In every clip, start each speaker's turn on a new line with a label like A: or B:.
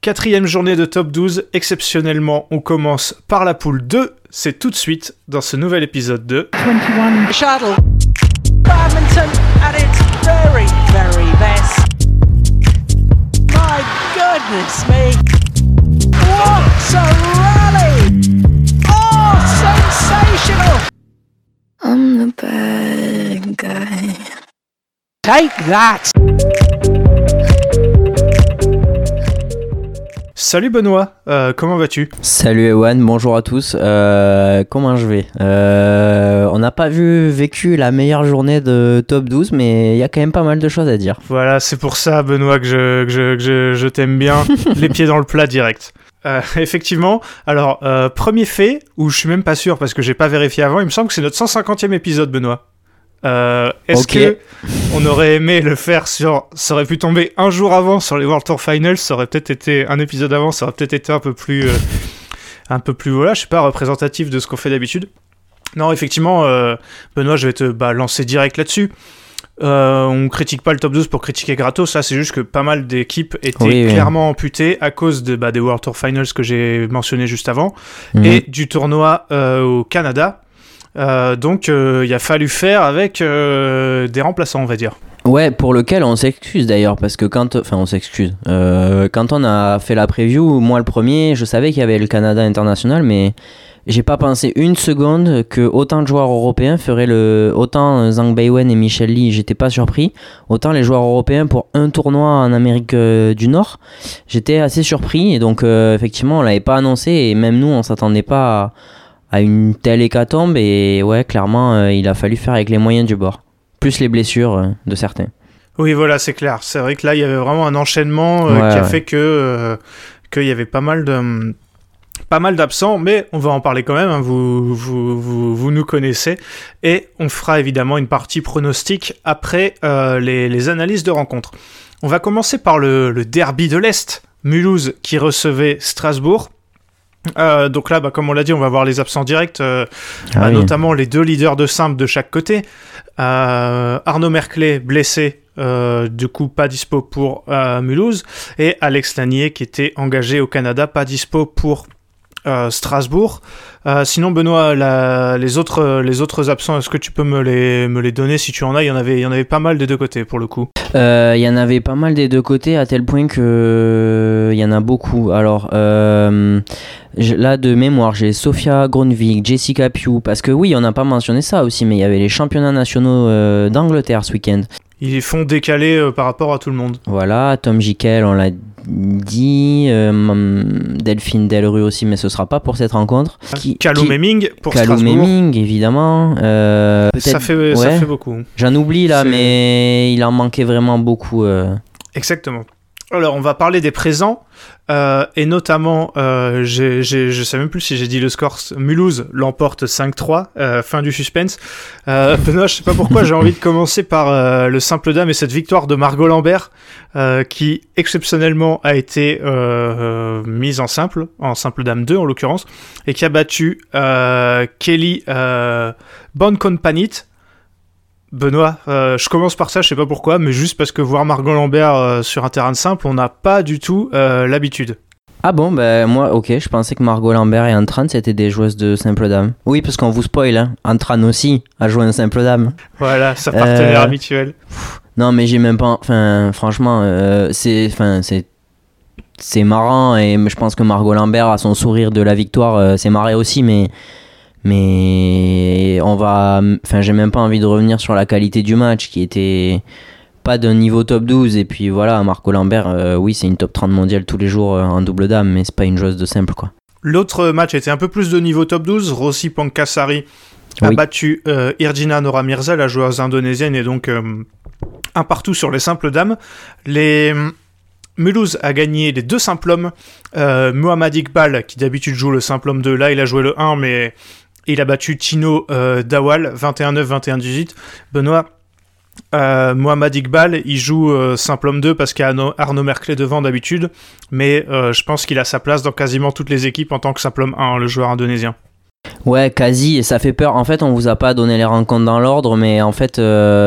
A: 4e journée de top 12. Exceptionnellement, on commence par la poule 2. C'est tout de suite dans ce nouvel épisode de
B: 21 Shuttle. Badminton at its very, very best. My goodness me. What a rally! Oh, sensational!
C: I'm the bad guy.
B: Take that!
A: Salut Benoît, comment vas-tu ?
D: Salut Ewan, bonjour à tous. Comment je vais ? On n'a pas vécu la meilleure journée de top 12, mais il y a quand même pas mal de choses à dire.
A: Voilà, c'est pour ça Benoît que je t'aime bien, les pieds dans le plat direct. Effectivement, alors premier fait, où je suis même pas sûr parce que j'ai pas vérifié avant, il me semble que c'est notre 150e épisode Benoît. Est-ce que on aurait aimé le faire ça aurait pu tomber un jour avant sur les World Tour Finals, ça aurait peut-être été un épisode avant, ça aurait peut-être été un peu plus voilà, je sais pas, représentatif de ce qu'on fait d'habitude. Non, effectivement, Benoît, je vais te lancer direct là-dessus. On critique pas le top 12 pour critiquer gratos, ça c'est juste que pas mal d'équipes étaient clairement amputées à cause des World Tour Finals que j'ai mentionné juste avant et du tournoi au Canada. Donc il a fallu faire avec des remplaçants, on va dire.
D: Ouais, pour lequel on s'excuse d'ailleurs, parce que quand on a fait la preview, moi le premier, je savais qu'il y avait le Canada international, mais j'ai pas pensé une seconde que autant de joueurs européens feraient autant Zhang Beiwen et Michel Lee, j'étais pas surpris, autant les joueurs européens pour un tournoi en Amérique du Nord, j'étais assez surpris, et donc effectivement on l'avait pas annoncé, et même nous on s'attendait pas à une telle hécatombe, et ouais, clairement il a fallu faire avec les moyens du bord, plus les blessures de certains. Oui,
A: voilà, c'est clair, c'est vrai que là il y avait vraiment un enchaînement qui a fait qu'il y avait pas mal d'absents, mais on va en parler quand même, hein. Vous nous connaissez, et on fera évidemment une partie pronostic après les analyses de rencontres. On va commencer par le derby de l'Est, Mulhouse qui recevait Strasbourg. Donc là, comme on l'a dit, on va voir les absents directs, notamment les deux leaders de simple de chaque côté. Arnaud Merclé blessé, du coup pas dispo pour Mulhouse, et Alex Lanier qui était engagé au Canada, pas dispo pour Strasbourg. Sinon Benoît, les autres absents, est-ce que tu peux me les donner si tu en as? Il y en avait pas mal des deux côtés pour le coup.
D: Il y en avait pas mal des deux côtés, à tel point que il y en a beaucoup. Alors là de mémoire, j'ai Sofia Gronvik, Jessica Pugh, parce que oui, on n'a pas mentionné ça aussi, mais il y avait les championnats nationaux d'Angleterre ce week-end.
A: Ils font décaler par rapport à tout le monde.
D: Voilà, Tom Jikel, on l'a dit, Delphine Delrue aussi, mais ce sera pas pour cette rencontre.
A: Kalou Meming pour
D: Kalou
A: Strasbourg.
D: Meming, évidemment.
A: Ça fait beaucoup.
D: J'en oublie là, mais il en manquait vraiment beaucoup.
A: Exactement. Alors, on va parler des présents, et notamment, je sais même plus si j'ai dit le score, Mulhouse l'emporte 5-3, fin du suspense. Benoît, je sais pas pourquoi, j'ai envie de commencer par le simple dame et cette victoire de Margot Lambert, qui exceptionnellement a été mise en simple dame 2 en l'occurrence, et qui a battu Kelly Bonkompanit. Benoît, je commence par ça, je sais pas pourquoi, mais juste parce que voir Margot Lambert sur un terrain de simple, on n'a pas du tout l'habitude.
D: Ah bon, moi, ok, je pensais que Margot Lambert et Antran c'était des joueuses de simple dame. Oui, parce qu'on vous spoil, hein. Antran aussi a joué un simple dame.
A: Voilà, sa partenaire habituelle.
D: Non, mais j'ai même pas. Enfin, franchement, c'est marrant, et je pense que Margot Lambert, à son sourire de la victoire, s'est marrée aussi, mais j'ai même pas envie de revenir sur la qualité du match qui était pas d'un niveau top 12, et puis voilà, Margot Lambert, oui, c'est une top 30 mondiale tous les jours en double dame, mais c'est pas une joueuse de simple, quoi.
A: L'autre match était un peu plus de niveau top 12, Rossi Pankasari a battu Irdina Nora Mirza, la joueuse indonésienne, et donc un partout sur les simples dames. Mulhouse a gagné les deux simples hommes. Mohamed Iqbal, qui d'habitude joue le simple homme 2, là il a joué le 1, mais il a battu Tino Dawal, 21-9, 21-18. Benoît, Mohamed Iqbal, il joue simple homme 2 parce qu'il y a Arnaud Merclé devant d'habitude, mais je pense qu'il a sa place dans quasiment toutes les équipes en tant que simple homme 1, le joueur indonésien.
D: Ouais, quasi, et ça fait peur. En fait, on vous a pas donné les rencontres dans l'ordre, mais en fait,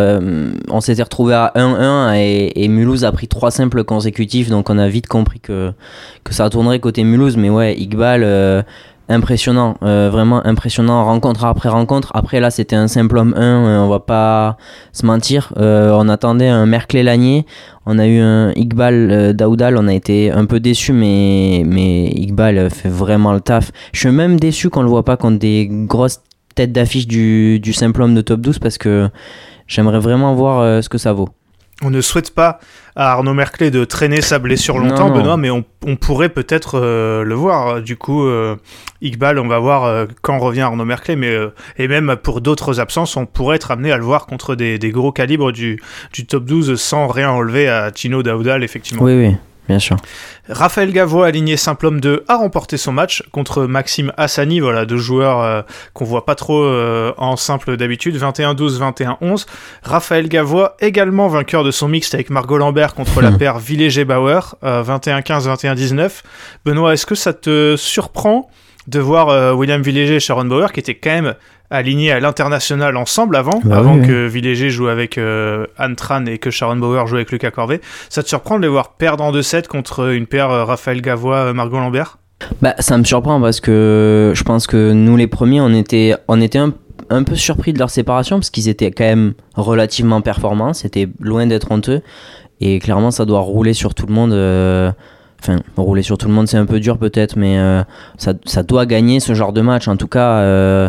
D: on s'était retrouvé à 1-1 et Mulhouse a pris 3 simples consécutifs, donc on a vite compris que ça tournerait côté Mulhouse. Mais ouais, Iqbal, impressionnant, vraiment impressionnant, rencontre après rencontre. Après là, c'était un simple homme 1, on va pas se mentir. On attendait un Merclé-Lagné, on a eu un Iqbal Daoudal, on a été un peu déçus, mais Iqbal fait vraiment le taf. Je suis même déçu qu'on le voit pas contre des grosses têtes d'affiche du simple homme de top 12, parce que j'aimerais vraiment voir ce que ça vaut.
A: On ne souhaite pas à Arnaud Merclé de traîner sa blessure longtemps, non. Benoît, mais on pourrait peut-être le voir. Du coup, Iqbal, on va voir quand revient Arnaud Merclé, mais et même pour d'autres absences, on pourrait être amené à le voir contre des gros calibres du top 12 sans rien enlever à Tino Daoudal, effectivement.
D: Oui, bien sûr.
A: Raphaël Gavois, aligné simple homme 2, a remporté son match contre Maxime Hassani, voilà, deux joueurs qu'on voit pas trop en simple d'habitude, 21-12, 21-11. Raphaël Gavois, également vainqueur de son mixte avec Margot Lambert contre la paire Villéger-Bauer, 21-15, 21-19. Benoît, est-ce que ça te surprend de voir William Villéger et Sharon Bauer, qui étaient quand même alignés à l'international ensemble avant que Villéger joue avec Anne Tran et que Sharon Bauer joue avec Lucas Corvée. Ça te surprend de les voir perdre en 2-7 contre une paire Raphaël Gavois, Margot Lambert ?
D: Ça me surprend parce que je pense que nous les premiers, on était un peu surpris de leur séparation, parce qu'ils étaient quand même relativement performants, c'était loin d'être honteux, et clairement ça doit rouler sur tout le monde. Enfin, rouler sur tout le monde, c'est un peu dur peut-être, mais ça doit gagner ce genre de match. En tout cas,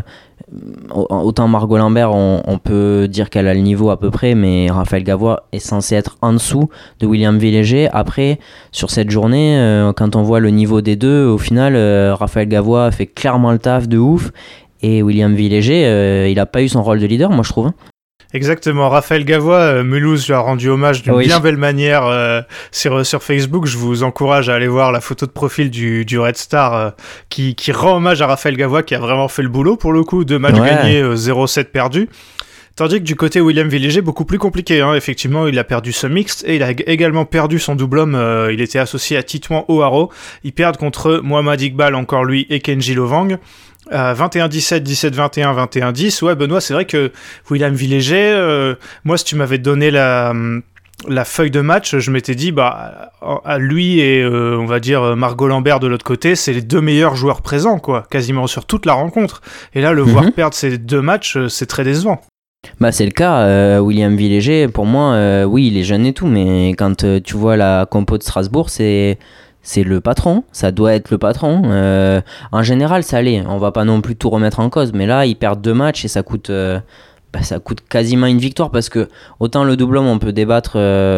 D: autant Margot Lambert, on peut dire qu'elle a le niveau à peu près, mais Raphaël Gavois est censé être en dessous de William Villéger. Après, sur cette journée, quand on voit le niveau des deux, au final, Raphaël Gavois fait clairement le taf de ouf, et William Villéger, il n'a pas eu son rôle de leader, moi je trouve.
A: Exactement, Raphaël Gavois, Mulhouse lui a rendu hommage d'une bien belle manière sur Facebook. Je vous encourage à aller voir la photo de profil du Red Star qui rend hommage à Raphaël Gavois, qui a vraiment fait le boulot pour le coup, 2 matchs gagnés, 0-7 perdus. Tandis que du côté William Villéger, beaucoup plus compliqué, hein. Effectivement, il a perdu ce mixte et il a également perdu son double homme. Il était associé à Titouan O'Haro. Ils perdent contre Mohamed Iqbal, encore lui, et Kenji Lovang. 21-17, 17-21, 21-10. Ouais, Benoît, c'est vrai que William Villéger, moi, si tu m'avais donné la feuille de match, je m'étais dit, à lui et on va dire Margot Lambert de l'autre côté, c'est les 2 meilleurs joueurs présents, quoi, quasiment sur toute la rencontre. Et là, le voir perdre ces 2 matchs, c'est très décevant.
D: C'est le cas. William Villéger, pour moi, oui, il est jeune et tout, mais quand tu vois la compo de Strasbourg, c'est le patron, ça doit être le patron. En général, ça allait, on va pas non plus tout remettre en cause, mais là, ils perdent 2 matchs et ça coûte quasiment une victoire, parce que autant le double homme, on peut débattre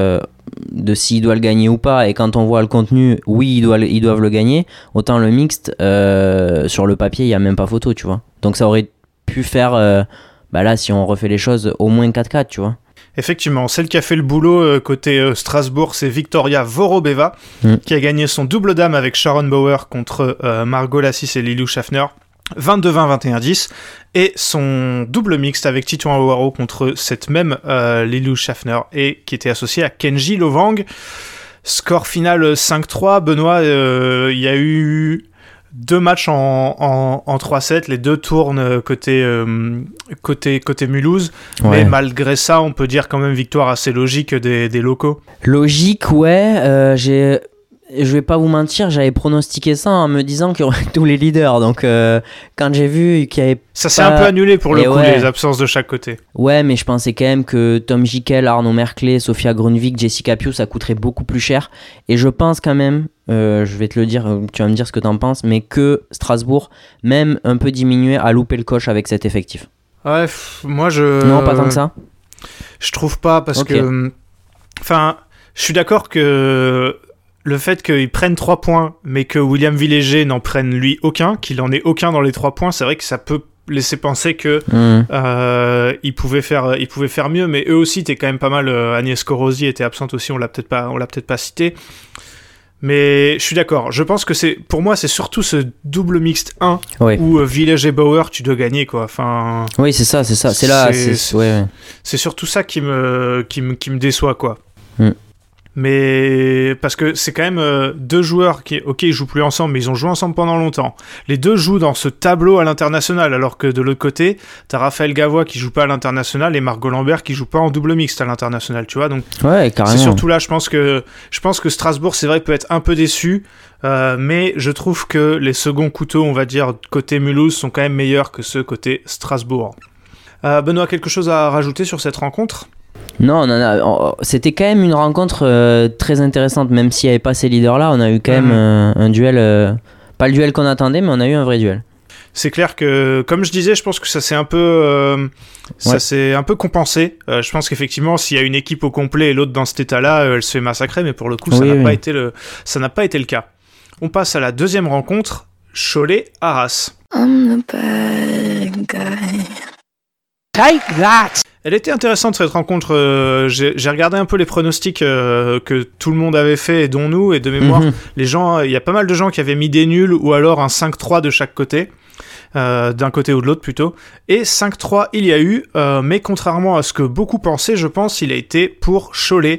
D: de s'il doit le gagner ou pas, et quand on voit le contenu, oui, ils doivent le gagner, autant le mixte, sur le papier, il n'y a même pas photo, tu vois. Donc ça aurait pu faire, là, si on refait les choses, au moins 4-4, tu vois.
A: Effectivement, celle qui a fait le boulot côté Strasbourg, c'est Victoria Vorobeva, qui a gagné son double dame avec Sharon Bauer contre Margot Lassis et Lilou Schaffner, 22-20, 21-10, et son double mixte avec Titouan O'Haro contre cette même Lilou Schaffner, et qui était associé à Kenji Lovang. Score final 5-3. Benoît, il y a eu 2 matchs en 3-7, les 2 tournent côté Mulhouse, mais malgré ça, on peut dire quand même victoire assez logique des locaux.
D: Logique, ouais. Je vais pas vous mentir, j'avais pronostiqué ça en me disant qu'il y aurait tous les leaders, donc quand j'ai vu qu'il y avait
A: ça s'est un peu annulé pour le coup, les absences de chaque côté.
D: Ouais, mais je pensais quand même que Tom Jikel, Arnaud Merclé, Sofia Grunwig, Jessica Piu, ça coûterait beaucoup plus cher, et je pense quand même, je vais te le dire, tu vas me dire ce que t'en penses, mais que Strasbourg, même un peu diminué, a loupé le coche avec cet effectif.
A: Ouais, moi
D: Non, pas tant que ça.
A: Je trouve pas, parce que... Enfin, je suis d'accord que... Le fait qu'ils prennent 3 points, mais que William Villéger n'en prenne lui aucun, qu'il en ait aucun dans les 3 points, c'est vrai que ça peut laisser penser que il pouvait faire mieux, mais eux aussi étaient quand même pas mal. Agnès Corosi était absente aussi, on l'a peut-être pas cité. Mais je suis d'accord. Je pense que pour moi, c'est surtout ce double mixte 1 où Villéger Bauer, tu dois gagner, quoi. Enfin.
D: Oui, c'est ça. C'est là.
A: C'est surtout ça qui me déçoit, quoi. mais parce que c'est quand même deux joueurs qui, ok, ils jouent plus ensemble, mais ils ont joué ensemble pendant longtemps. Les deux jouent dans ce tableau à l'international, alors que de l'autre côté, t'as Raphaël Gavois qui joue pas à l'international et Margot Lambert qui joue pas en double mixte à l'international, tu vois. Donc
D: ouais, carrément.
A: C'est surtout là, je pense que Strasbourg, c'est vrai, peut être un peu déçu, mais je trouve que les seconds couteaux, on va dire côté Mulhouse, sont quand même meilleurs que ceux côté Strasbourg. Benoît, quelque chose à rajouter sur cette rencontre ?
D: Non, c'était quand même une rencontre très intéressante, même s'il n'y avait pas ces leaders-là, on a eu quand même un duel, pas le duel qu'on attendait, mais on a eu un vrai duel.
A: C'est clair que, comme je disais, je pense que ça s'est un peu, s'est un peu compensé. Je pense qu'effectivement, s'il y a une équipe au complet et l'autre dans cet état-là, elle se fait massacrer, mais pour le coup, ça n'a pas été le cas. On passe à la deuxième rencontre, Cholet-Arras.
C: I'm the bad guy.
B: Take that!
A: Elle était intéressante cette rencontre, j'ai regardé un peu les pronostics que tout le monde avait fait, et dont nous, et de mémoire, les gens, il y a pas mal de gens qui avaient mis des nuls ou alors un 5-3 de chaque côté, d'un côté ou de l'autre plutôt, et 5-3 il y a eu, mais contrairement à ce que beaucoup pensaient, je pense, il a été pour Cholet,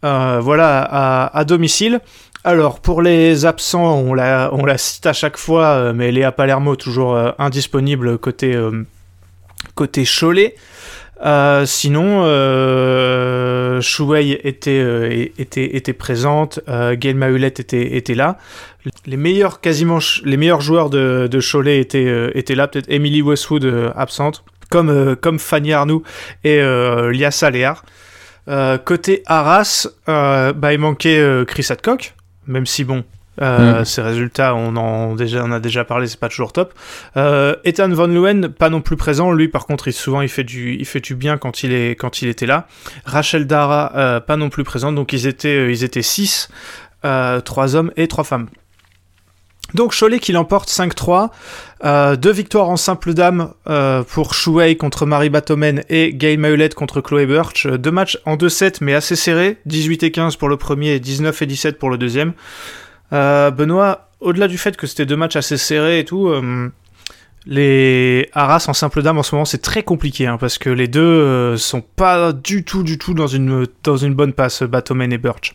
A: à domicile. Alors, pour les absents, on la cite à chaque fois, mais Léa Palermo toujours indisponible côté Cholet. Sinon, Chouey était présente, Gaël Mahulette était là. Les meilleurs joueurs de Cholet étaient là. Peut-être Emily Westwood absente, comme Fanny Arnoux et Liassa Léard. Côté Arras, il manquait Chris Hadcock, même si bon. Ces résultats, on a déjà parlé, c'est pas toujours top. Ethan Van Leeuwen, pas non plus présent. Lui, par contre, il fait du bien quand il était là. Rachel Dara, pas non plus présente. Donc ils étaient 6, 3 hommes et 3 femmes. Donc Cholet qui l'emporte 5-3, 2 victoires en simple dame pour Chouey contre Marie Batomen et Gaël Mahulette contre Chloé Birch. 2 matchs en 2-7 mais assez serrés, 18 et 15 pour le premier et 19 et 17 pour le deuxième. Benoît, au-delà du fait que c'était 2 matchs assez serrés et tout, les Arras en simple dame en ce moment c'est très compliqué parce que les deux sont pas du tout dans une bonne passe, Batomen et Birch.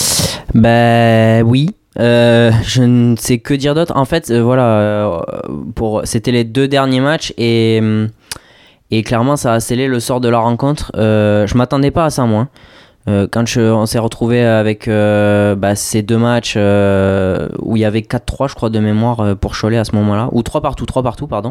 D: Oui. Je ne sais que dire d'autre. En fait, c'était les 2 derniers matchs et clairement ça a scellé le sort de la rencontre. Je m'attendais pas à ça moi. Quand on s'est retrouvé avec ces 2 matchs où il y avait 4-3 je crois de mémoire pour Cholet à ce moment-là, ou 3 partout pardon,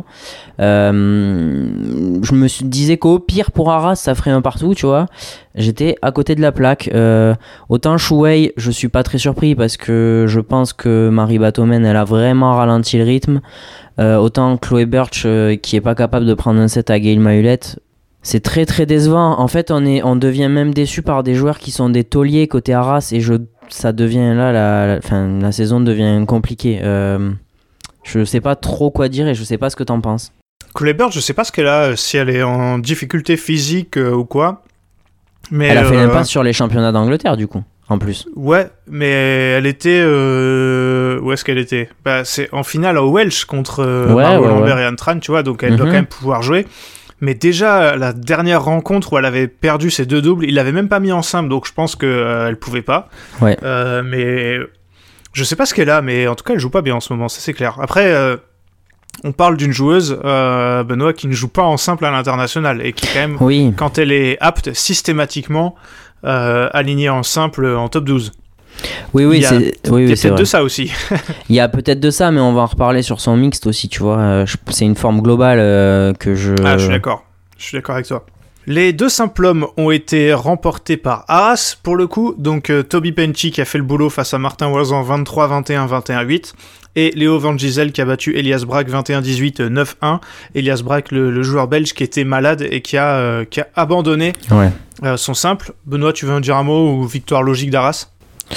D: je me disais qu'au pire pour Arras ça ferait un partout, tu vois. J'étais à côté de la plaque. Autant Chouey, je suis pas très surpris parce que je pense que Marie Batomen elle a vraiment ralenti le rythme, autant Chloé Birch qui est pas capable de prendre un set à Gaël Mahulette. C'est très très décevant. En fait, on devient même déçu par des joueurs qui sont des tauliers côté Arras et ça devient là, la saison devient compliquée. Je sais pas trop quoi dire et je sais pas ce que t'en penses.
A: Chloé Birch, je sais pas ce qu'elle a, si elle est en difficulté physique ou quoi. Mais
D: elle a fait l'impasse sur les championnats d'Angleterre du coup, en plus.
A: Ouais, mais elle était où est-ce qu'elle était ? C'est en finale au Welsh contre Margot Lambert et Anne Tran, tu vois, donc elle doit quand même pouvoir jouer. Mais déjà, la dernière rencontre où elle avait perdu ses 2 doubles, il l'avait même pas mis en simple, donc je pense qu'elle pouvait pas.
D: Ouais.
A: Mais je sais pas ce qu'elle a, mais en tout cas, elle joue pas bien en ce moment, ça c'est clair. Après, on parle d'une joueuse, Benoît, qui ne joue pas en simple à l'international et qui quand même, quand elle est apte, systématiquement alignée en simple en top 12.
D: Oui,
A: il y a peut-être
D: vrai.
A: De ça aussi.
D: Il y a peut-être de ça, mais on va en reparler sur son mixte aussi, tu vois. C'est une forme globale que je...
A: Ah, je suis d'accord avec toi. Les 2 simples hommes ont été remportés par Arras, pour le coup. Donc, Toby Penty qui a fait le boulot face à Martin Wazan 23-21, 21-8. Et Léo Van Gisel qui a battu Elias Braque 21-18, 9-1. Elias Braque, le joueur belge qui était malade et qui a abandonné son simple. Benoît, tu veux en dire un mot ou victoire logique d'Arras ?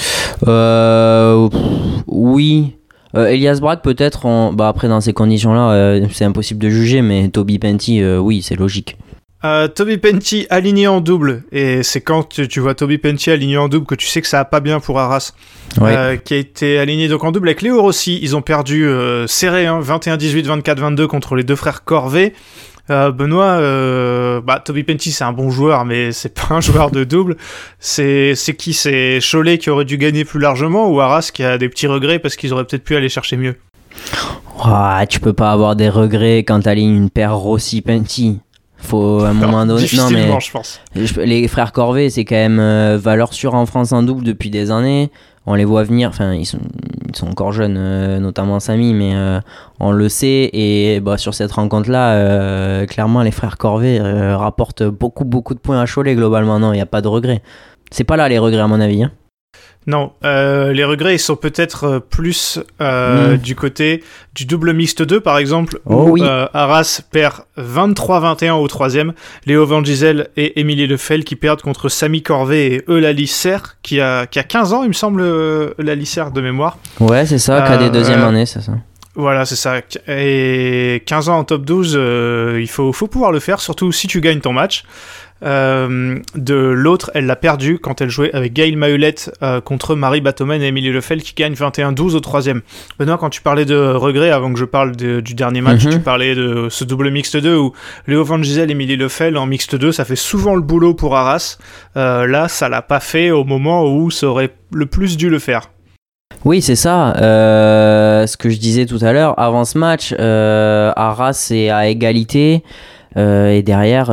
D: Oui. Elias Braque peut-être après dans ces conditions là c'est impossible de juger, mais Toby Penty oui c'est logique.
A: Toby Penty aligné en double, et c'est quand tu vois Toby Penty aligné en double que tu sais que ça va pas bien pour Arras. Qui a été aligné donc en double avec Léo Rossi. Ils ont perdu serré 21-18, 24-22 contre les 2 frères Corvet. Benoît, Toby Penty c'est un bon joueur, mais c'est pas un joueur de double. C'est qui? C'est Cholet qui aurait dû gagner plus largement, ou Arras qui a des petits regrets parce qu'ils auraient peut-être pu aller chercher mieux?
D: Tu peux pas avoir des regrets quand t'alignes une paire Rossi-Penty. Faut à un moment donné.
A: Difficilement, je pense.
D: Les frères Corvée, c'est quand même valeur sûre en France en double depuis des années. On les voit venir, enfin ils sont encore jeunes, notamment Samy, mais on le sait. Et sur cette rencontre-là, clairement les frères Corvée rapportent beaucoup de points à Cholet globalement. Non, il n'y a pas de regrets. C'est pas là les regrets à mon avis. Hein.
A: Non, les regrets ils sont peut-être plus du côté du double mixte 2 par exemple, où Arras perd 23-21 au 3e, Léo Van Gisel et Émilie Lefel qui perdent contre Samy Corvée et Eulalie Serre qui a 15 ans il me semble, Eulalie Serre de mémoire.
D: Ouais c'est ça, cadet deuxième année c'est ça.
A: Voilà, c'est ça. Et 15 ans en top 12, il faut pouvoir le faire, surtout si tu gagnes ton match. De l'autre, elle l'a perdu quand elle jouait avec Gaëlle Mahulette contre Marie Batomen et Émilie Lefel qui gagne 21-12 au 3e. Benoît, quand tu parlais de regrets, avant que je parle du dernier match, tu parlais de ce double mixte 2 où Léo Van Gisel et Émilie Lefel en mixte 2, ça fait souvent le boulot pour Arras. Là, ça l'a pas fait au moment où ça aurait le plus dû le faire.
D: Oui, c'est ça. Ce que je disais tout à l'heure, avant ce match, Arras est à égalité. Et derrière,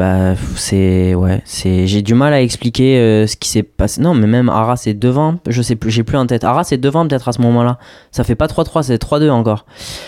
D: j'ai du mal à expliquer ce qui s'est passé. Non, mais même Arras est devant, je sais plus, j'ai plus en tête. Arras est devant peut-être à ce moment-là. Ça fait pas 3-3, c'est 3-2 encore.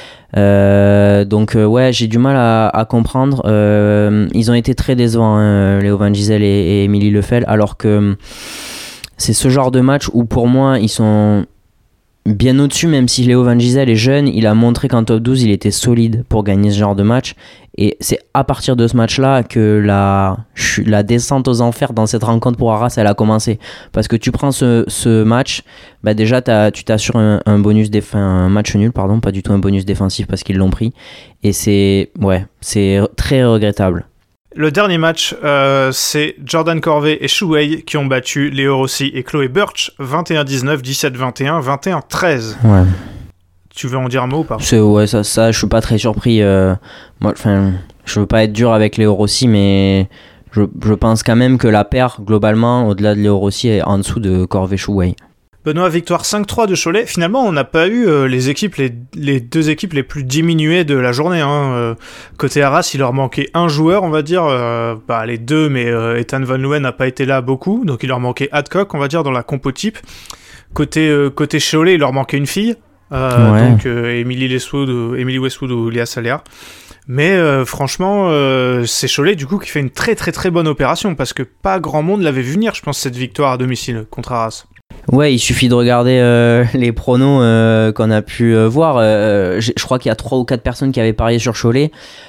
D: J'ai du mal à comprendre. Ils ont été très décevants, Léo Van Gisel et Émilie Lefel, alors que c'est ce genre de match où pour moi ils sont bien au-dessus, même si Léo Van Gisel est jeune, il a montré qu'en top 12 il était solide pour gagner ce genre de match, et c'est à partir de ce match-là que la descente aux enfers dans cette rencontre pour Arras elle a commencé, parce que tu prends ce match, déjà tu t'assures un bonus un match nul, pardon, pas du tout un bonus défensif parce qu'ils l'ont pris, et c'est très regrettable.
A: Le dernier match, c'est Jordan Corvée et Shu Wei qui ont battu Léo Rossi et Chloé Birch 21-19, 17-21, 21-13.
D: Ouais.
A: Tu veux en dire un mot ou pas?
D: Ça, je suis pas très surpris. Je veux pas être dur avec Léo Rossi, mais je pense quand même que la paire, globalement, au-delà de Léo Rossi, est en dessous de Corvée-Shu Wei.
A: Benoît, victoire 5-3 de Cholet. Finalement, on n'a pas eu les deux équipes les plus diminuées de la journée. Côté Arras, il leur manquait un joueur, on va dire. Les deux, mais Ethan Van Leeuwen n'a pas été là beaucoup. Donc il leur manquait Adcock, on va dire, dans la compo type. Côté Cholet, il leur manquait une fille. Donc Emily Westwood ou Léa Saléa. Mais franchement, c'est Cholet du coup qui fait une très très très bonne opération, parce que pas grand monde l'avait vu venir, je pense, cette victoire à domicile contre Arras.
D: Ouais, il suffit de regarder les pronos qu'on a pu voir. Je crois qu'il y a 3 ou 4 personnes qui avaient parié sur Cholet.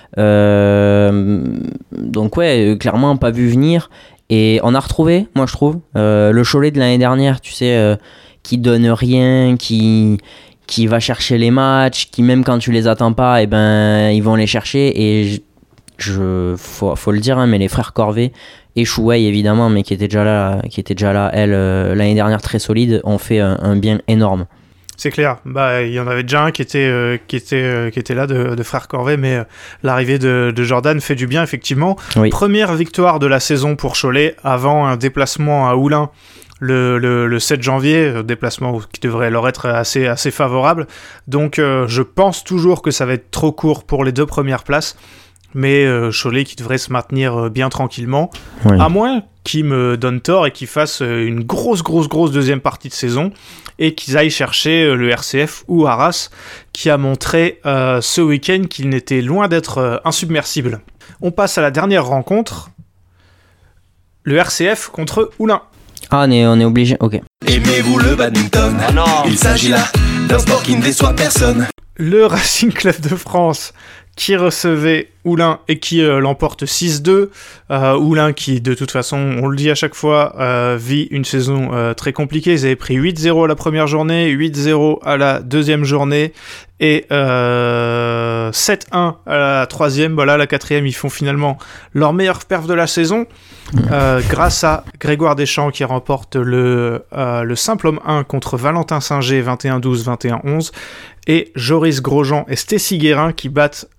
D: Donc clairement pas vu venir. Et on a retrouvé, moi je trouve, le Cholet de l'année dernière, tu sais, qui donne rien, qui va chercher les matchs, qui même quand tu les attends pas, ils vont les chercher. Et faut le dire, mais les frères Corvée et Shu Wei évidemment, mais qui était déjà là, elle, l'année dernière très solide, ont fait un bien énorme.
A: C'est clair. Il y en avait déjà un qui était là de frère Corvée, mais l'arrivée de Jordan fait du bien effectivement. Oui. Première victoire de la saison pour Cholet avant un déplacement à Oulin le 7 janvier, déplacement qui devrait leur être assez favorable. Donc je pense toujours que ça va être trop court pour les 2 premières places. Mais Cholet qui devrait se maintenir bien tranquillement, oui. À moins qu'ils me donnent tort et qu'ils fassent une grosse deuxième partie de saison et qu'ils aillent chercher le RCF ou Arras, qui a montré ce week-end qu'il n'était loin d'être insubmersible. On passe à la dernière rencontre, le RCF contre Oulin.
D: Ah, on est obligé, ok.
E: Aimez-vous le badminton? Ah non. Il s'agit là d'un sport qui ne déçoit personne.
A: Le Racing Club de France qui recevait Oulin et qui l'emporte 6-2. Oulin qui, de toute façon, on le dit à chaque fois, vit une saison très compliquée. Ils avaient pris 8-0 à la première journée, 8-0 à la deuxième journée et 7-1 à la troisième. Voilà, la quatrième, ils font finalement leur meilleure perf de la saison. Grâce à Grégoire Deschamps qui remporte le simple homme 1 contre Valentin Singer 21-12, 21-11, et Joris Grosjean et Stécie Guérin qui battent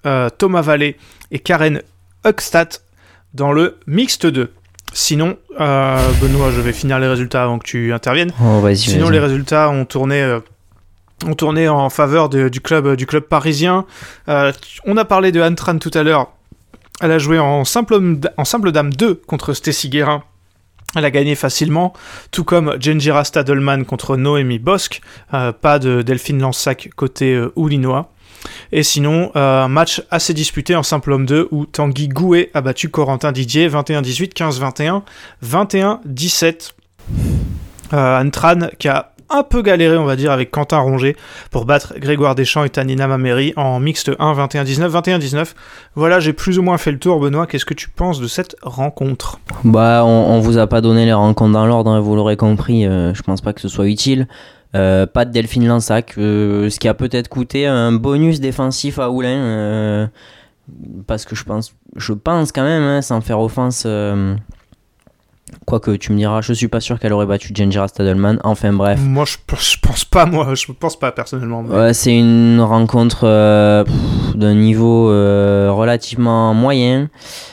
A: Thomas Vallée et Karen Huckstadt dans le mixte 2. Sinon, Benoît, je vais finir les résultats avant que tu interviennes. Sinon, les résultats ont tourné en faveur du club parisien. On a parlé de Anne Tran tout à l'heure. Elle a joué en simple dame 2 contre Stacy Guérin. Elle a gagné facilement, tout comme Genjira Stadelman contre Noémie Bosque. Pas de Delphine Lansac côté Oulinois. Et sinon, un match assez disputé en simple homme 2 où Tanguy Gouet a battu Corentin Didier 21-18, 15-21, 21-17. Anne Tran qui a un peu galéré, on va dire, avec Quentin Ronget pour battre Grégoire Deschamps et Tanina Mameri en mixte 1, 21-19, 21-19. Voilà, j'ai plus ou moins fait le tour. Benoît, qu'est-ce que tu penses de cette rencontre ?
D: On vous a pas donné les rencontres dans l'ordre, hein, vous l'aurez compris, je pense pas que ce soit utile. Pas de Delphine Lansac, ce qui a peut-être coûté un bonus défensif à Oulin, parce que je pense quand même, hein, sans faire offense, quoique tu me diras, je suis pas sûr qu'elle aurait battu Genjira Stadelman, enfin bref.
A: Moi je pense pas personnellement. Mais...
D: Ouais, c'est une rencontre d'un niveau relativement moyen,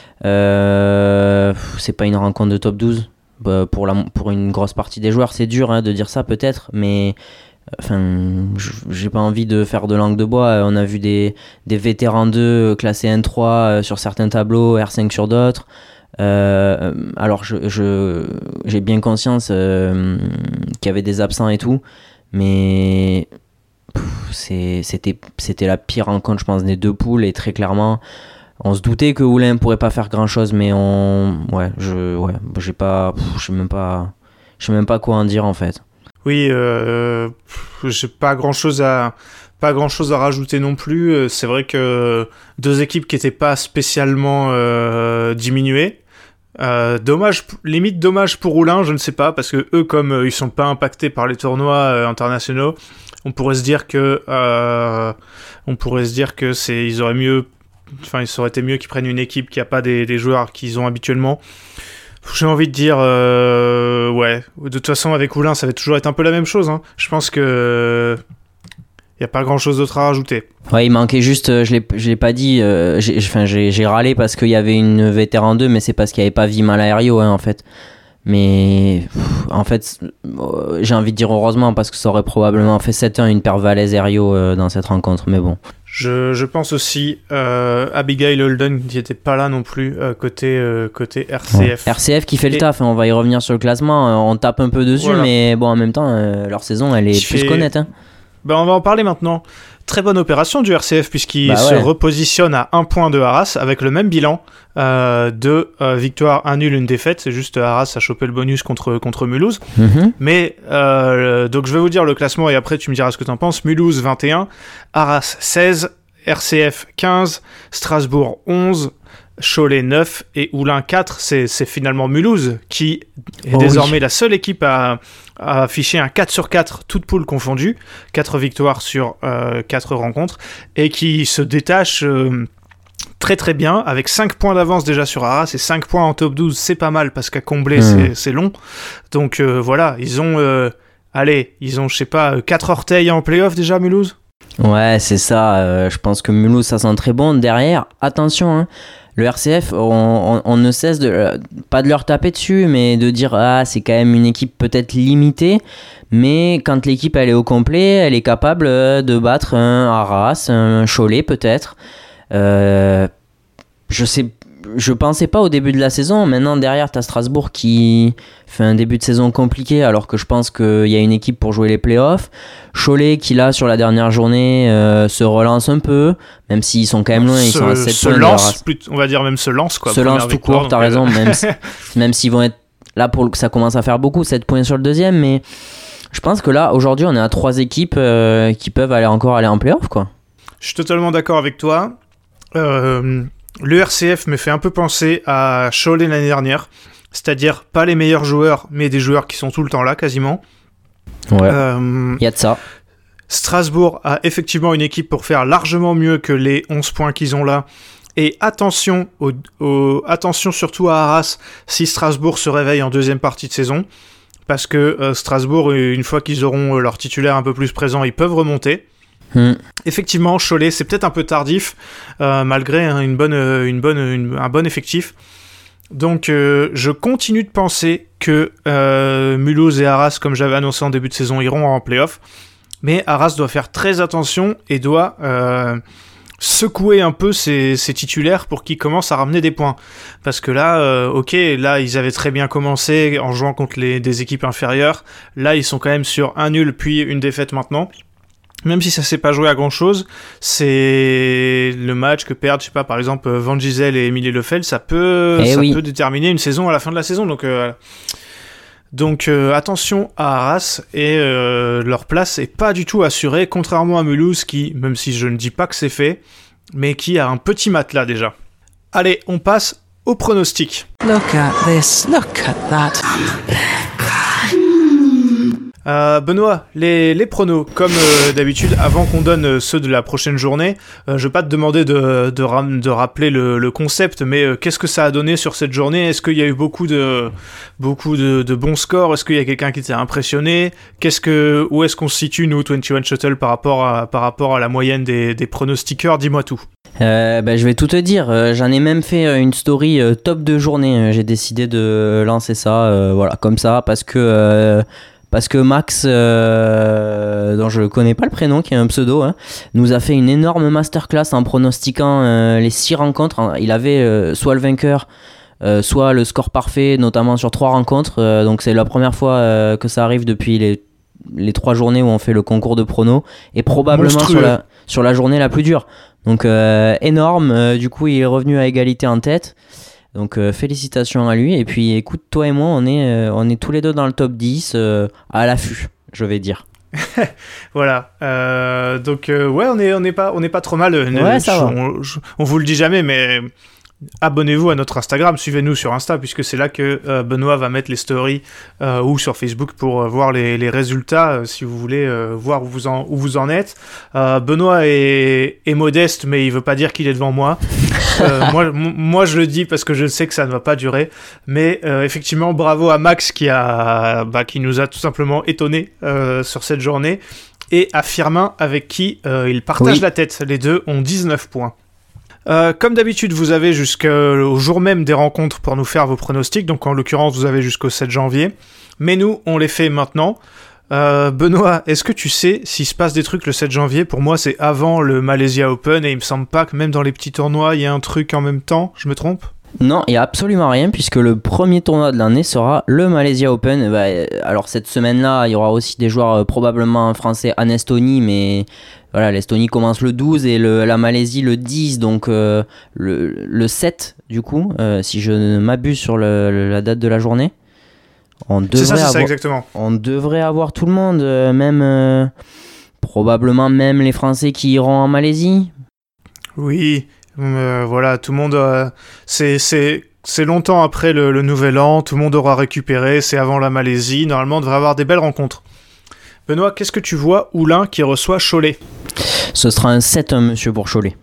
D: c'est pas une rencontre de top 12. Pour une grosse partie des joueurs, c'est dur, hein, de dire ça peut-être, mais j'ai pas envie de faire de langue de bois. On a vu des vétérans 2 classés N3 sur certains tableaux, R5 sur d'autres. Alors j'ai bien conscience qu'il y avait des absents et tout, mais c'était la pire rencontre, je pense, des deux poules, et très clairement on se doutait que Oulin pourrait pas faire grand chose, mais je sais même pas quoi en dire en fait.
A: Oui, j'ai pas grand chose à rajouter non plus. C'est vrai que deux équipes qui étaient pas spécialement diminuées. Limite dommage pour Oulin, je ne sais pas, parce que eux, comme ils sont pas impactés par les tournois internationaux, on pourrait se dire que il aurait été mieux qu'ils prennent une équipe qui a pas des joueurs qu'ils ont habituellement. J'ai envie de dire, ouais. De toute façon, avec Oulin, ça va toujours être un peu la même chose, hein. Je pense que y a pas grand chose d'autre à rajouter.
D: Ouais, il manquait juste, je l'ai pas dit, j'ai râlé parce qu'il y avait une vétéran 2, mais c'est parce qu'il y avait pas Vimal Aéreo, hein, en fait. Mais en fait, j'ai envie de dire heureusement, parce que ça aurait probablement fait 7-1 une paire Valais-Aéreo dans cette rencontre, mais bon.
A: Je pense aussi Abigail Holden qui n'était pas là non plus côté RCF.
D: Ouais. RCF qui fait le taf, hein, on va y revenir sur le classement, on tape un peu dessus, voilà. Mais bon, en même temps, leur saison elle est plus qu'honnête. Hein.
A: Ben, on va en parler maintenant. Très bonne opération du RCF puisqu'il se repositionne à 1 point de Arras avec le même bilan, 2 victoires, 1 nul, 1 défaite. C'est juste Arras a chopé le bonus contre Mulhouse. Mm-hmm. Mais donc je vais vous dire le classement et après tu me diras ce que t'en penses. Mulhouse 21, Arras 16, RCF 15, Strasbourg 11, Cholet 9 et Oulin 4. C'est finalement Mulhouse qui est désormais la seule équipe à afficher un 4 sur 4, toutes poules confondues, 4 victoires sur 4 rencontres, et qui se détache très très bien, avec 5 points d'avance déjà sur Arras, et 5 points en top 12, c'est pas mal, parce qu'à combler, c'est long. Donc voilà, ils ont, je sais pas, 4 orteils en play-off déjà, Mulhouse.
D: Ouais, c'est ça, je pense que Mulhouse, ça sent très bon. Derrière, attention, hein, le RCF, on ne cesse pas de leur taper dessus, mais de dire c'est quand même une équipe peut-être limitée, mais quand l'équipe elle est au complet, elle est capable de battre un Arras, un Cholet peut-être. Je pensais pas au début de la saison. Maintenant, derrière, t'as Strasbourg qui fait un début de saison compliqué, alors que je pense qu'il y a une équipe pour jouer les playoffs. Cholet qui, là, sur la dernière journée, se relance un peu, même s'ils sont quand même loin, ils sont à 7 points.
A: On va dire même se lance, quoi.
D: Se lance tout court, t'as raison, même s'ils vont être là ça commence à faire beaucoup, 7 points sur le deuxième, mais je pense que là, aujourd'hui, on est à 3 équipes qui peuvent encore aller en playoff, quoi.
A: Je suis totalement d'accord avec toi. Le RCF me fait un peu penser à Cholet l'année dernière, c'est-à-dire pas les meilleurs joueurs, mais des joueurs qui sont tout le temps là, quasiment.
D: Ouais, y a de ça.
A: Strasbourg a effectivement une équipe pour faire largement mieux que les 11 points qu'ils ont là. Et attention, attention surtout à Arras, si Strasbourg se réveille en deuxième partie de saison, parce que Strasbourg, une fois qu'ils auront leur titulaire un peu plus présent, ils peuvent remonter. Effectivement, Cholet, c'est peut-être un peu tardif, malgré un bon effectif. Donc, je continue de penser que Mulhouse et Arras, comme j'avais annoncé en début de saison, iront en play-off. Mais Arras doit faire très attention et doit secouer un peu ses titulaires pour qu'ils commencent à ramener des points. Parce que là, là, ils avaient très bien commencé en jouant contre des équipes inférieures. Là, ils sont quand même sur un nul puis une défaite maintenant. Même si ça s'est pas joué à grand chose, c'est le match que perdent, je sais pas, par exemple, Van Gisel et Émilie Lefel, ça peut déterminer une saison à la fin de la saison. Donc, attention à Arras, et leur place est pas du tout assurée, contrairement à Mulhouse qui, même si je ne dis pas que c'est fait, mais qui a un petit matelas déjà. Allez, on passe au pronostic.
B: Look at this, look at that.
A: Benoît, les pronos, comme d'habitude, avant qu'on donne ceux de la prochaine journée, je vais pas te demander de rappeler le concept, mais qu'est-ce que ça a donné sur cette journée ? Est-ce qu'il y a eu beaucoup de bons scores ? Est-ce qu'il y a quelqu'un qui t'a impressionné ? Où est-ce qu'on se situe, nous, 21 Shuttle, par rapport à la moyenne des pronostiqueurs ? Dis-moi tout.
D: Je vais tout te dire, j'en ai même fait une story top de journée, j'ai décidé de lancer ça, comme ça, parce que Max, dont je connais pas le prénom, qui est un pseudo, nous a fait une énorme masterclass en pronostiquant les 6 rencontres. Il avait soit le vainqueur, soit le score parfait, notamment sur 3 rencontres. Donc c'est la première fois que ça arrive depuis les 3 journées où on fait le concours de pronos, et probablement sur la journée la plus dure. Donc énorme, du coup il est revenu à égalité en tête. Donc félicitations à lui, et puis écoute, toi et moi on est tous les deux dans le top 10 à l'affût, je vais dire.
A: Voilà, on n'est pas trop mal.
D: Ça va.
A: On vous le dit jamais, mais abonnez-vous à notre Instagram, suivez-nous sur Insta, puisque c'est là que Benoît va mettre les stories, ou sur Facebook pour voir les résultats, si vous voulez voir où vous en êtes. Benoît est modeste, mais il veut pas dire qu'il est devant moi. Moi je le dis parce que je sais que ça ne va pas durer, mais effectivement bravo à Max qui nous a tout simplement étonnés sur cette journée, et à Firmin avec qui il partage la tête. Les deux ont 19 points. Comme d'habitude, vous avez jusqu'au jour même des rencontres pour nous faire vos pronostics, donc en l'occurrence vous avez jusqu'au 7 janvier, mais nous on les fait maintenant. Benoît, est-ce que tu sais s'il se passe des trucs le 7 janvier ? Pour moi c'est avant le Malaysia Open, et il me semble pas que même dans les petits tournois il y a un truc en même temps, je me trompe ?
D: Non, il n'y a absolument rien, puisque le premier tournoi de l'année sera le Malaysia Open. Alors cette semaine-là, il y aura aussi des joueurs probablement français en Estonie, mais voilà, l'Estonie commence le 12 et la Malaisie le 10, donc le 7 du coup, si je ne m'abuse sur la date de la journée.
A: C'est ça, exactement.
D: On devrait avoir tout le monde, probablement même les Français qui iront en Malaisie.
A: Oui. Voilà, tout le monde. C'est longtemps après le nouvel an, tout le monde aura récupéré, c'est avant la Malaisie. Normalement, on devrait avoir des belles rencontres. Benoît, qu'est-ce que tu vois Oulin qui reçoit Cholet ?
D: Ce sera un 7-1, monsieur, pour Cholet.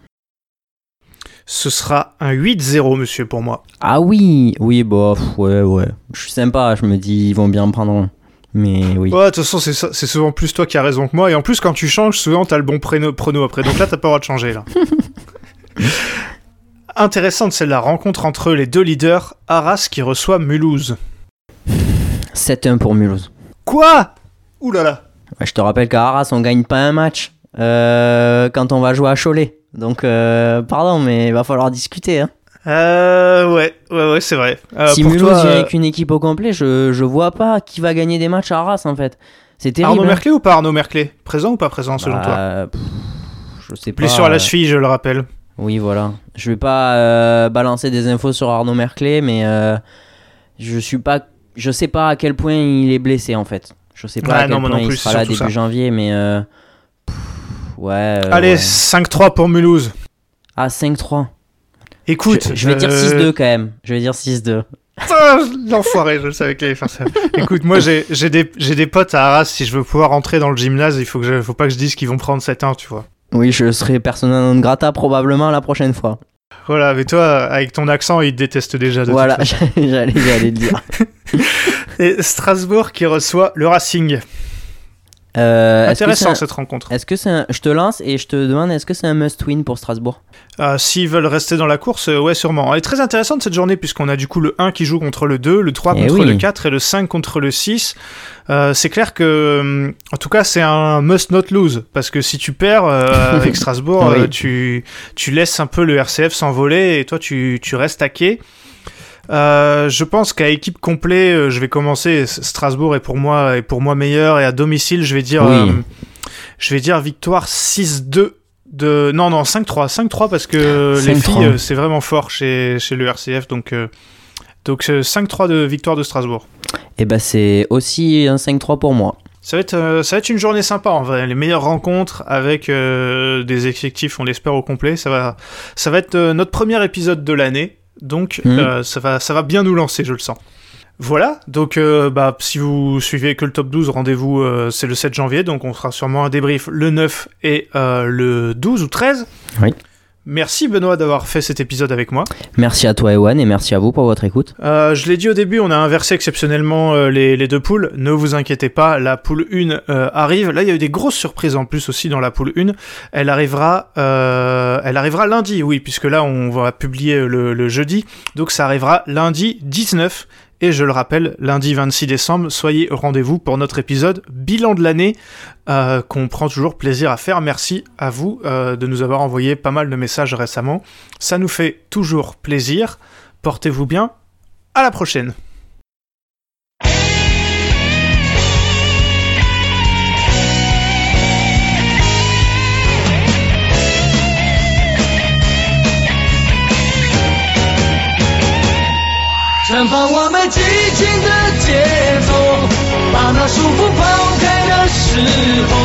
A: Ce sera un 8-0, monsieur, pour moi.
D: Ah oui, ouais. Je suis sympa, je me dis, ils vont bien en prendre un. Mais oui.
A: Ouais, de toute façon, c'est souvent plus toi qui as raison que moi. Et en plus, quand tu changes, souvent, t'as le bon prono après. Donc là, t'as pas le droit de changer, là. Intéressante, c'est la rencontre entre les deux leaders, Arras qui reçoit Mulhouse.
D: 7-1 pour Mulhouse.
A: Quoi ? Ouh là là.
D: Je te rappelle qu'à Arras, on gagne pas un match quand on va jouer à Cholet. Donc, pardon, mais il va falloir discuter.
A: Ouais, c'est vrai.
D: Si Mulhouse vient avec une équipe au complet, je vois pas qui va gagner des matchs à Arras, en fait. C'est terrible.
A: Arnaud Merclé ou pas Arnaud Merclé ? Présent ou pas présent, selon toi ?
D: Je sais pas.
A: Blessure à la cheville, je le rappelle.
D: Oui, voilà. Je vais pas balancer des infos sur Arnaud Merclé, mais je sais pas à quel point il est blessé, en fait. Je sais pas à quel point il sera là début janvier, mais
A: Allez, 5-3 pour Mulhouse.
D: Ah, 5-3.
A: Écoute,
D: je vais dire 6-2 quand même. Je vais dire 6-2.
A: L'enfoiré, je savais qu'il allait faire ça. Écoute, moi j'ai des potes à Arras. Si je veux pouvoir rentrer dans le gymnase, faut pas que je dise qu'ils vont prendre 7-1, tu vois.
D: Oui, je serai persona non grata probablement la prochaine fois.
A: Voilà, mais toi, avec ton accent, ils te détestent déjà.
D: Voilà, j'allais le dire.
A: Et Strasbourg qui reçoit le Racing. Intéressant cette rencontre.
D: Est-ce que je te lance et je te demande, est-ce que c'est un must-win pour Strasbourg?
A: S'ils veulent rester dans la course, ouais, sûrement. Elle est très intéressante cette journée, puisqu'on a du coup le 1 qui joue contre le 2, le 3 contre le 4 et le 5 contre le 6. C'est clair que, en tout cas, c'est un must not lose, parce que si tu perds avec Strasbourg, tu laisses un peu le RCF s'envoler et toi tu restes à quai. Je pense qu'à équipe complète, je vais commencer. Strasbourg est pour moi meilleur, et à domicile, je vais dire victoire 6-2 non 5-3 parce que 5-3. Les filles, c'est vraiment fort chez le RCF, donc 5-3 de victoire de Strasbourg.
D: Et c'est aussi un 5-3 pour moi.
A: Ça va être une journée sympa, en vrai. Les meilleures rencontres avec des effectifs, on l'espère, au complet. Ça va être notre premier épisode de l'année. Donc ça va bien nous lancer, je le sens. Voilà, donc si vous suivez que le top 12, rendez-vous, c'est le 7 janvier, donc on fera sûrement un débrief le 9 et le 12 ou 13.
D: Oui.
A: Merci Benoît d'avoir fait cet épisode avec moi.
D: Merci à toi Ewan et merci à vous pour votre écoute.
A: Je l'ai dit au début, on a inversé exceptionnellement les deux poules. Ne vous inquiétez pas, la poule 1 arrive. Là, il y a eu des grosses surprises en plus aussi dans la poule 1. Elle arrivera lundi, oui, puisque là, on va publier le jeudi. Donc ça arrivera lundi 19. Et je le rappelle, lundi 26 décembre, soyez au rendez-vous pour notre épisode bilan de l'année qu'on prend toujours plaisir à faire. Merci à vous de nous avoir envoyé pas mal de messages récemment. Ça nous fait toujours plaisir. Portez-vous bien. À la prochaine.
F: 绽放我们激情的节奏，把那束缚抛开的时候，